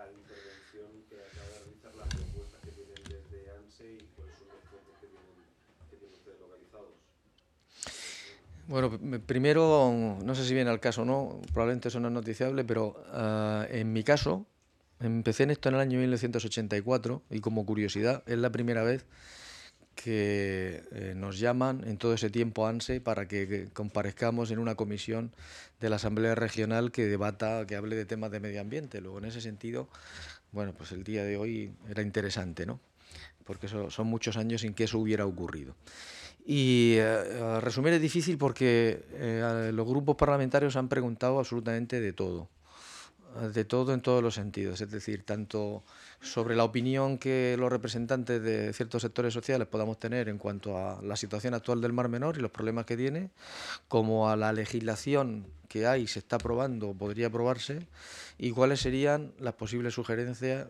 intervención que acaba de realizar, las propuestas que tienen desde ANSE y cuáles son los focos que tienen ustedes localizados. Bueno, primero, no sé si viene al caso o no, probablemente eso no es noticiable, pero en mi caso, empecé en esto en el año 1984 y como curiosidad, es la primera vez que nos llaman en todo ese tiempo ANSE para que comparezcamos en una comisión de la Asamblea Regional que debata, que hable de temas de medio ambiente. Luego, en ese sentido, bueno, pues el día de hoy era interesante, ¿no? Porque son muchos años sin que eso hubiera ocurrido. Y resumir es difícil porque los grupos parlamentarios han preguntado absolutamente de todo en todos los sentidos, es decir, tanto sobre la opinión que los representantes de ciertos sectores sociales podamos tener en cuanto a la situación actual del Mar Menor y los problemas que tiene, como a la legislación que hay, se está aprobando o podría aprobarse, y cuáles serían las posibles sugerencias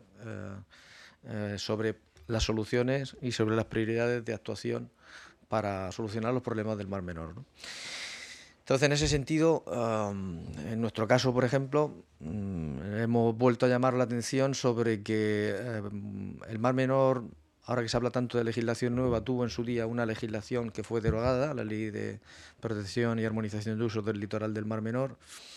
sobre las soluciones y sobre las prioridades de actuación para solucionar los problemas del Mar Menor, ¿no? Entonces, en ese sentido, en nuestro caso, por ejemplo, hemos vuelto a llamar la atención sobre que el Mar Menor, ahora que se habla tanto de legislación nueva, tuvo en su día una legislación que fue derogada, la Ley de Protección y Armonización de Usos del Litoral del Mar Menor,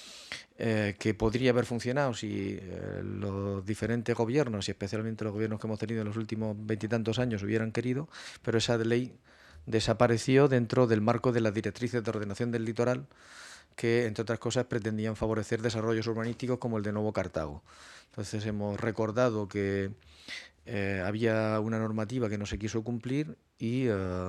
que podría haber funcionado si los diferentes gobiernos, y especialmente los gobiernos que hemos tenido en los últimos veintitantos años, hubieran querido, pero esa ley desapareció dentro del marco de las directrices de ordenación del litoral que, entre otras cosas, pretendían favorecer desarrollos urbanísticos como el de Nuevo Cartago. Entonces hemos recordado que había una normativa que no se quiso cumplir y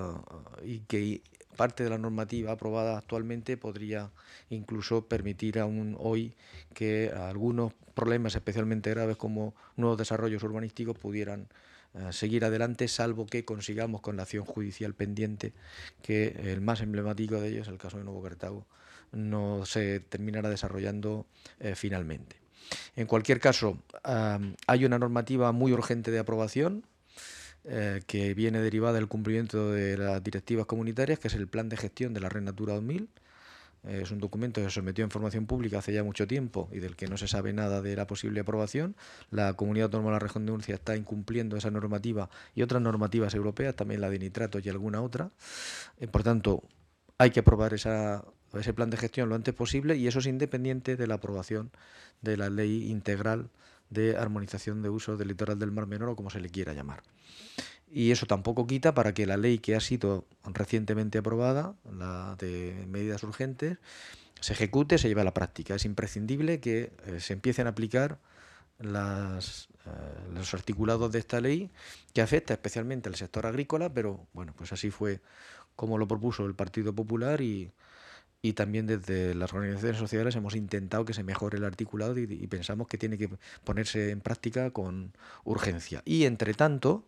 que parte de la normativa aprobada actualmente podría incluso permitir aún hoy que algunos problemas especialmente graves como nuevos desarrollos urbanísticos pudieran seguir adelante, salvo que consigamos con la acción judicial pendiente que el más emblemático de ellos, el caso de Nuevo Cartago, no se terminará desarrollando finalmente. En cualquier caso, hay una normativa muy urgente de aprobación que viene derivada del cumplimiento de las directivas comunitarias, que es el Plan de Gestión de la Red Natura 2000. Es un documento que se sometió a información pública hace ya mucho tiempo y del que no se sabe nada de la posible aprobación. La Comunidad Autónoma de la Región de Murcia está incumpliendo esa normativa y otras normativas europeas, también la de nitratos y alguna otra. Por tanto, hay que aprobar ese plan de gestión lo antes posible, y eso es independiente de la aprobación de la Ley Integral de Armonización de Usos del Litoral del Mar Menor, o como se le quiera llamar. Y eso tampoco quita para que la ley que ha sido recientemente aprobada, la de medidas urgentes, se ejecute, se lleve a la práctica. Es imprescindible que se empiecen a aplicar los articulados de esta ley, que afecta especialmente al sector agrícola, pero bueno, pues así fue como lo propuso el Partido Popular, y también desde las organizaciones sociales hemos intentado que se mejore el articulado y pensamos que tiene que ponerse en práctica con urgencia. Y entre tanto,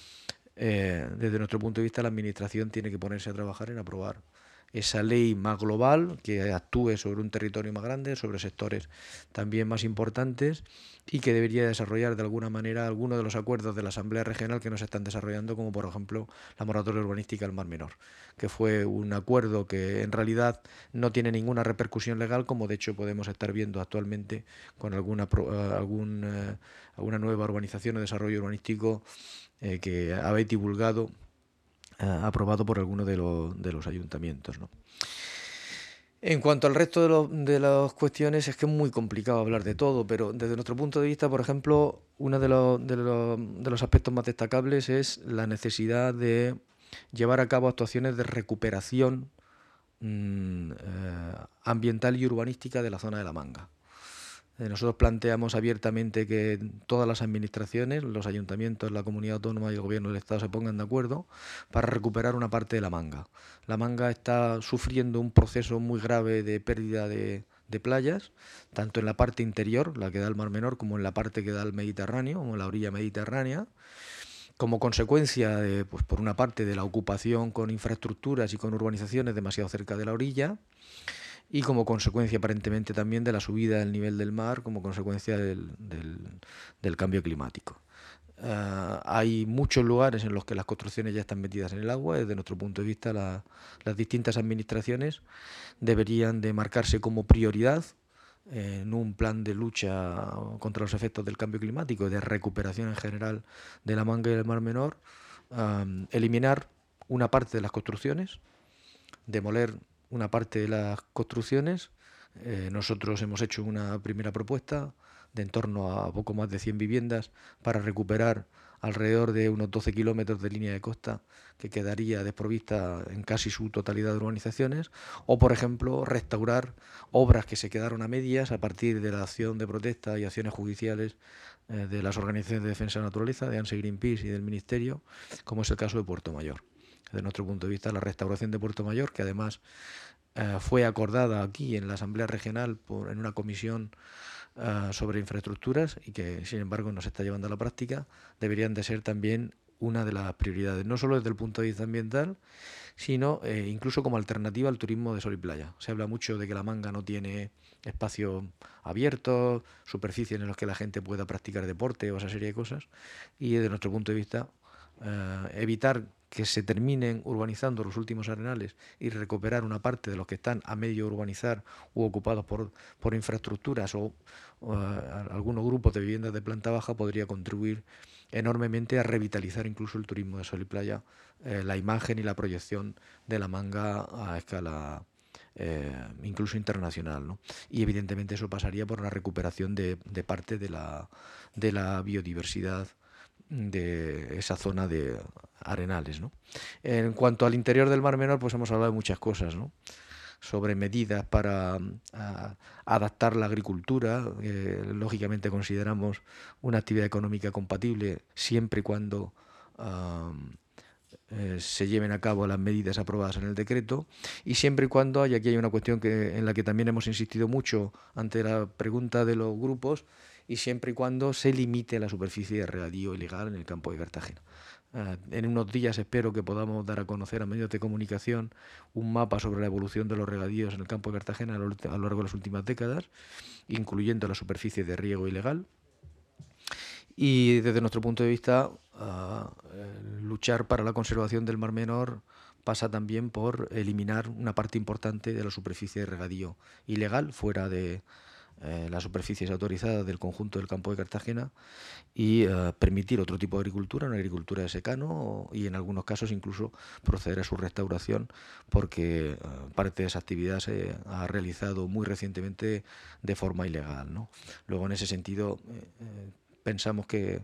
desde nuestro punto de vista, la Administración tiene que ponerse a trabajar en aprobar esa ley más global, que actúe sobre un territorio más grande, sobre sectores también más importantes, y que debería desarrollar de alguna manera algunos de los acuerdos de la Asamblea Regional que no se están desarrollando, como por ejemplo la moratoria urbanística del Mar Menor, que fue un acuerdo que en realidad no tiene ninguna repercusión legal, como de hecho podemos estar viendo actualmente con alguna nueva urbanización o desarrollo urbanístico que habéis divulgado, aprobado por alguno de los ayuntamientos, ¿no? En cuanto al resto de las cuestiones, es que es muy complicado hablar de todo, pero desde nuestro punto de vista, por ejemplo, uno de los aspectos más destacables es la necesidad de llevar a cabo actuaciones de recuperación ambiental y urbanística de la zona de la Manga. Nosotros planteamos abiertamente que todas las administraciones, los ayuntamientos, la comunidad autónoma y el gobierno del Estado se pongan de acuerdo para recuperar una parte de la Manga. La Manga está sufriendo un proceso muy grave de pérdida de playas, tanto en la parte interior, la que da al Mar Menor, como en la parte que da al Mediterráneo, como en la orilla mediterránea, como consecuencia de, pues, por una parte, de la ocupación con infraestructuras y con urbanizaciones demasiado cerca de la orilla, y como consecuencia aparentemente también de la subida del nivel del mar, como consecuencia del cambio climático. Hay muchos lugares en los que las construcciones ya están metidas en el agua. Desde nuestro punto de vista, las distintas administraciones deberían de marcarse como prioridad en un plan de lucha contra los efectos del cambio climático y de recuperación en general de la Manga y del Mar Menor, eliminar una parte de las construcciones, demoler una parte de las construcciones. Nosotros hemos hecho una primera propuesta de en torno a poco más de 100 viviendas para recuperar alrededor de unos 12 kilómetros de línea de costa que quedaría desprovista en casi su totalidad de urbanizaciones, o por ejemplo restaurar obras que se quedaron a medias a partir de la acción de protesta y acciones judiciales de las organizaciones de defensa de la naturaleza, de ANSE, Greenpeace y del Ministerio, como es el caso de Puerto Mayor. Desde nuestro punto de vista, la restauración de Puerto Mayor, que además fue acordada aquí en la Asamblea Regional en una comisión sobre infraestructuras y que sin embargo no se está llevando a la práctica, deberían de ser también una de las prioridades, no solo desde el punto de vista ambiental, sino incluso como alternativa al turismo de sol y playa. Se habla mucho de que la Manga no tiene espacios abiertos, superficies en las que la gente pueda practicar deporte o esa serie de cosas, y desde nuestro punto de vista evitar que se terminen urbanizando los últimos arenales y recuperar una parte de los que están a medio urbanizar u ocupados por infraestructuras o algunos grupos de viviendas de planta baja podría contribuir enormemente a revitalizar incluso el turismo de sol y playa, la imagen y la proyección de la Manga a escala incluso internacional, ¿no? Y evidentemente eso pasaría por la recuperación de parte de la biodiversidad de esa zona de arenales, ¿no? En cuanto al interior del Mar Menor, pues hemos hablado de muchas cosas, ¿no? Sobre medidas para adaptar la agricultura, lógicamente consideramos una actividad económica compatible siempre y cuando se lleven a cabo las medidas aprobadas en el decreto, y siempre y cuando, y aquí hay una cuestión en la que también hemos insistido mucho ante la pregunta de los grupos, y siempre y cuando se limite la superficie de regadío ilegal en el campo de Cartagena. En unos días espero que podamos dar a conocer a medios de comunicación un mapa sobre la evolución de los regadíos en el campo de Cartagena a lo largo de las últimas décadas, incluyendo la superficie de riego ilegal. Y desde nuestro punto de vista, luchar para la conservación del Mar Menor pasa también por eliminar una parte importante de la superficie de regadío ilegal fuera de las superficies autorizadas del conjunto del campo de Cartagena y permitir otro tipo de agricultura, una agricultura de secano y en algunos casos incluso proceder a su restauración porque parte de esa actividad se ha realizado muy recientemente de forma ilegal, ¿no? Luego en ese sentido pensamos que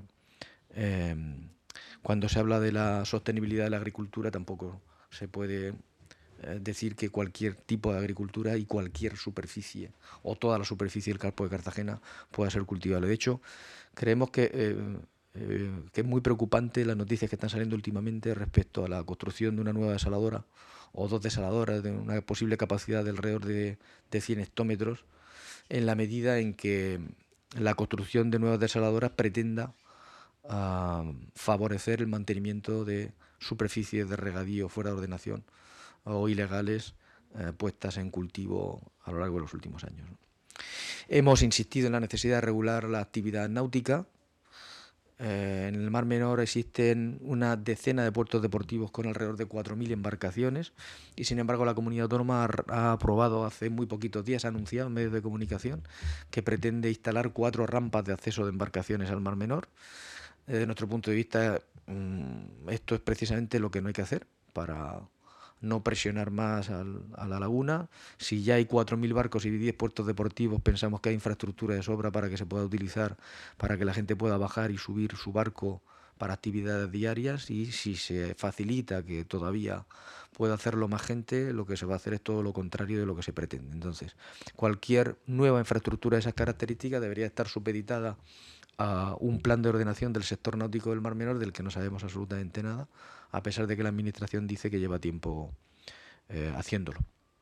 cuando se habla de la sostenibilidad de la agricultura tampoco se puede decir que cualquier tipo de agricultura y cualquier superficie o toda la superficie del campo de Cartagena pueda ser cultivable. De hecho, creemos que es muy preocupante las noticias que están saliendo últimamente respecto a la construcción de una nueva desaladora o dos desaladoras de una posible capacidad de alrededor de 100 hectómetros, en la medida en que la construcción de nuevas desaladoras pretenda favorecer el mantenimiento de superficies de regadío fuera de ordenación o ilegales puestas en cultivo a lo largo de los últimos años. Hemos insistido en la necesidad de regular la actividad náutica. En el Mar Menor existen una decena de puertos deportivos con alrededor de 4.000 embarcaciones y sin embargo la comunidad autónoma ha aprobado hace muy poquitos días, ha anunciado en medios de comunicación que pretende instalar 4 rampas de acceso de embarcaciones al Mar Menor. Desde nuestro punto de vista esto es precisamente lo que no hay que hacer para no presionar más a la laguna. Si ya hay 4.000 barcos y 10 puertos deportivos, pensamos que hay infraestructura de sobra para que se pueda utilizar, para que la gente pueda bajar y subir su barco para actividades diarias, y si se facilita que todavía pueda hacerlo más gente, lo que se va a hacer es todo lo contrario de lo que se pretende. Entonces, cualquier nueva infraestructura de esas características debería estar supeditada a un plan de ordenación del sector náutico del Mar Menor del que no sabemos absolutamente nada, a pesar de que la Administración dice que lleva tiempo haciéndolo.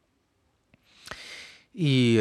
Y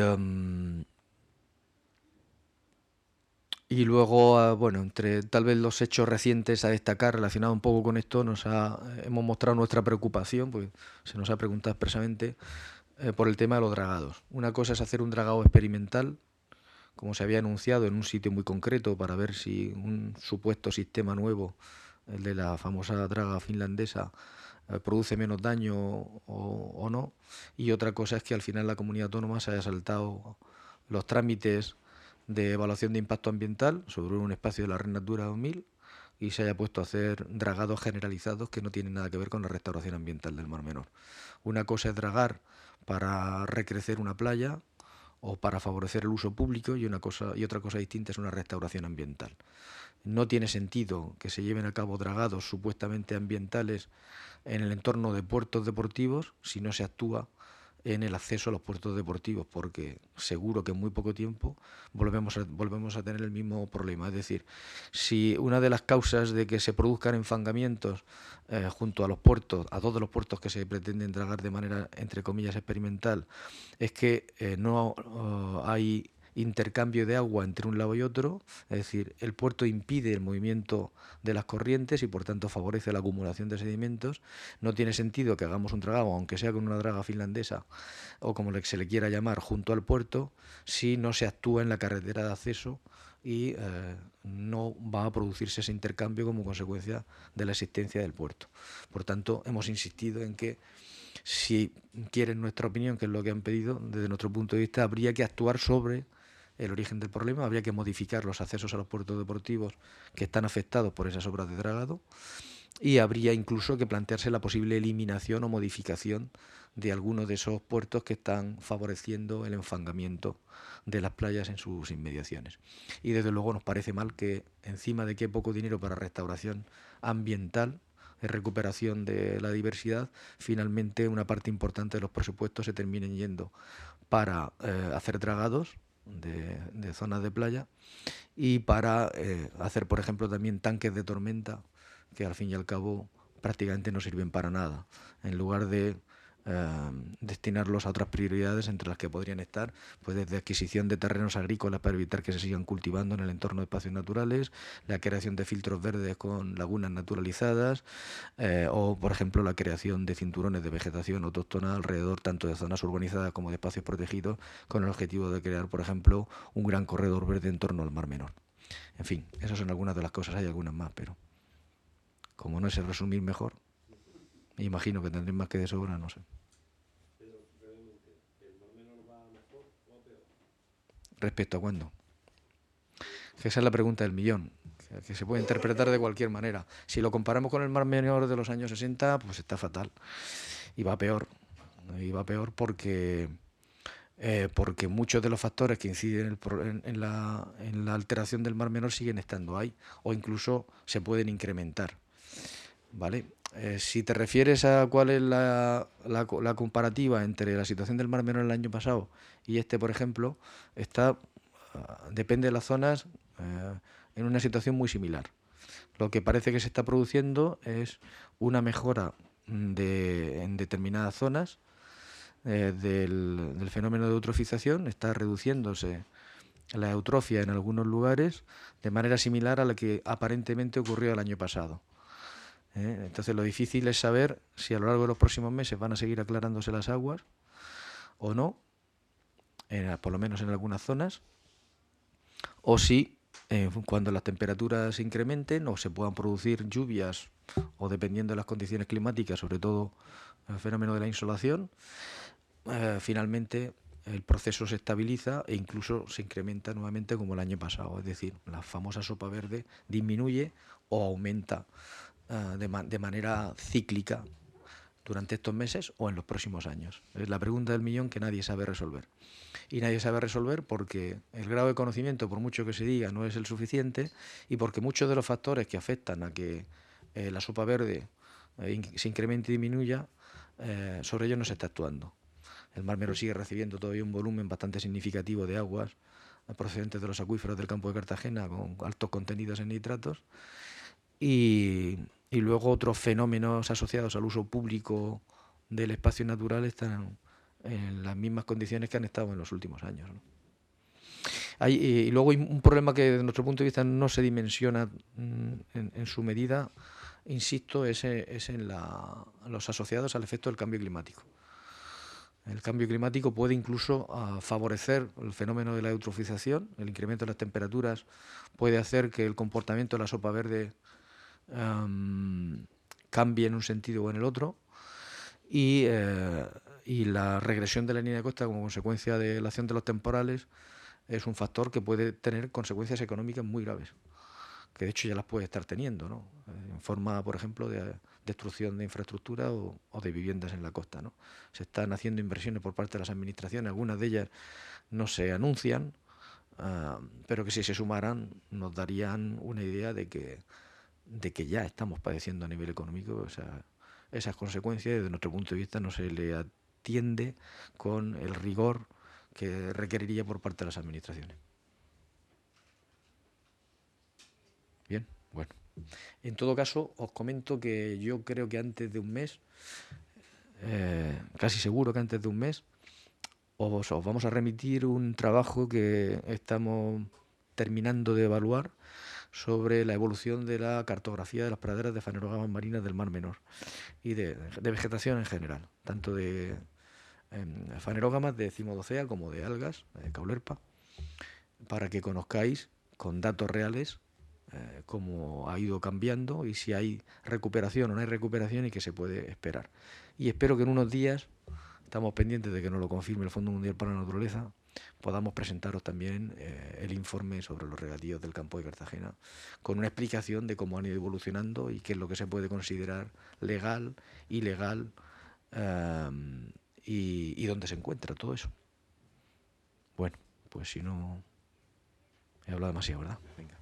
luego, bueno, entre tal vez los hechos recientes a destacar relacionados un poco con esto, hemos mostrado nuestra preocupación, pues se nos ha preguntado expresamente por el tema de los dragados. Una cosa es hacer un dragado experimental, como se había anunciado, en un sitio muy concreto para ver si un supuesto sistema nuevo, el de la famosa draga finlandesa, produce menos daño o no. Y otra cosa es que al final la comunidad autónoma se haya saltado los trámites de evaluación de impacto ambiental sobre un espacio de la Red Natura 2000 y se haya puesto a hacer dragados generalizados que no tienen nada que ver con la restauración ambiental del Mar Menor. Una cosa es dragar para recrecer una playa o para favorecer el uso público y otra cosa distinta es una restauración ambiental. No tiene sentido que se lleven a cabo dragados supuestamente ambientales en el entorno de puertos deportivos si no se actúa en el acceso a los puertos deportivos, porque seguro que en muy poco tiempo volvemos a tener el mismo problema. Es decir, si una de las causas de que se produzcan enfangamientos junto a los puertos, a todos los puertos que se pretenden dragar de manera, entre comillas, experimental, es que no hay intercambio de agua entre un lado y otro, es decir, el puerto impide el movimiento de las corrientes y por tanto favorece la acumulación de sedimentos. No tiene sentido que hagamos un dragado, aunque sea con una draga finlandesa o como se le quiera llamar, junto al puerto, si no se actúa en la carretera de acceso y no va a producirse ese intercambio como consecuencia de la existencia del puerto. Por tanto, hemos insistido en que si quieren nuestra opinión, que es lo que han pedido, desde nuestro punto de vista habría que actuar sobre el origen del problema, habría que modificar los accesos a los puertos deportivos que están afectados por esas obras de dragado y habría incluso que plantearse la posible eliminación o modificación de algunos de esos puertos que están favoreciendo el enfangamiento de las playas en sus inmediaciones. Y desde luego nos parece mal que encima de que hay poco dinero para restauración ambiental, recuperación de la diversidad, finalmente una parte importante de los presupuestos se terminen yendo para hacer dragados de zonas de playa y para hacer, por ejemplo, también tanques de tormenta que al fin y al cabo prácticamente no sirven para nada, en lugar de destinarlos a otras prioridades entre las que podrían estar pues desde adquisición de terrenos agrícolas para evitar que se sigan cultivando en el entorno de espacios naturales, la creación de filtros verdes con lagunas naturalizadas o por ejemplo la creación de cinturones de vegetación autóctona alrededor tanto de zonas urbanizadas como de espacios protegidos con el objetivo de crear por ejemplo un gran corredor verde en torno al Mar Menor. En fin, esas son algunas de las cosas, hay algunas más, pero como no sé resumir mejor, imagino que tendré más que de sobra, no sé. Pero brevemente, ¿el Mar Menor va mejor o a peor? ¿Respecto a cuándo? Que esa es la pregunta del millón, que se puede interpretar de cualquier manera. Si lo comparamos con el Mar Menor de los años 60, pues está fatal. Y va peor. Y va peor porque muchos de los factores que inciden en la alteración del Mar Menor siguen estando ahí o incluso se pueden incrementar. ¿Vale? Si te refieres a cuál es la comparativa entre la situación del Mar Menor el año pasado y este, por ejemplo, depende de las zonas, en una situación muy similar. Lo que parece que se está produciendo es una mejora en determinadas zonas del fenómeno de eutrofización, está reduciéndose la eutrofia en algunos lugares de manera similar a la que aparentemente ocurrió el año pasado. Entonces lo difícil es saber si a lo largo de los próximos meses van a seguir aclarándose las aguas o no, por lo menos en algunas zonas, o si cuando las temperaturas se incrementen o se puedan producir lluvias o dependiendo de las condiciones climáticas, sobre todo el fenómeno de la insolación, finalmente el proceso se estabiliza e incluso se incrementa nuevamente como el año pasado, es decir, la famosa sopa verde disminuye o aumenta de manera cíclica durante estos meses o en los próximos años. Es la pregunta del millón que nadie sabe resolver. Y nadie sabe resolver porque el grado de conocimiento, por mucho que se diga, no es el suficiente y porque muchos de los factores que afectan a que la sopa verde se incremente y disminuya, sobre ellos no se está actuando. El Mar Menor sigue recibiendo todavía un volumen bastante significativo de aguas procedentes de los acuíferos del campo de Cartagena con altos contenidos en nitratos y luego otros fenómenos asociados al uso público del espacio natural están en las mismas condiciones que han estado en los últimos años, ¿no? Y luego hay un problema que desde nuestro punto de vista no se dimensiona en su medida, insisto, es en los asociados al efecto del cambio climático. El cambio climático puede incluso favorecer el fenómeno de la eutrofización, el incremento de las temperaturas puede hacer que el comportamiento de la sopa verde cambie en un sentido o en el otro y la regresión de la línea de costa como consecuencia de la acción de los temporales es un factor que puede tener consecuencias económicas muy graves, que de hecho ya las puede estar teniendo, ¿no? En forma, por ejemplo, de destrucción de infraestructura o de viviendas en la costa, ¿no? Se están haciendo inversiones por parte de las administraciones, algunas de ellas no se anuncian, pero que si se sumaran nos darían una idea de que ya estamos padeciendo a nivel económico, o sea, esas consecuencias. Desde nuestro punto de vista no se le atiende con el rigor que requeriría por parte de las administraciones. Bien, bueno. En todo caso, os comento que yo creo que antes de un mes, casi seguro que antes de un mes, os vamos a remitir un trabajo que estamos terminando de evaluar sobre la evolución de la cartografía de las praderas de fanerógamas marinas del Mar Menor y de vegetación en general, tanto de fanerógamas de cimodocea como de algas, caulerpa, para que conozcáis con datos reales cómo ha ido cambiando y si hay recuperación o no hay recuperación y qué se puede esperar. Y espero que en unos días, estamos pendientes de que nos lo confirme el Fondo Mundial para la Naturaleza, podamos presentaros también el informe sobre los regadíos del campo de Cartagena, con una explicación de cómo han ido evolucionando y qué es lo que se puede considerar legal, ilegal, y dónde se encuentra todo eso. Bueno, pues si no, he hablado demasiado, ¿verdad? Venga.